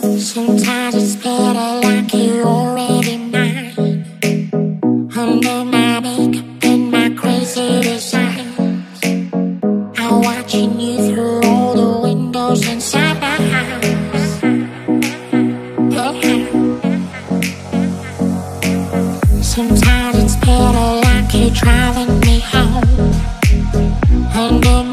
Sometimes it's better like you already mine. Under my makeup and my crazy designs, I'm watching you through all the windows inside my house. Sometimes it's better like you driving me home. Under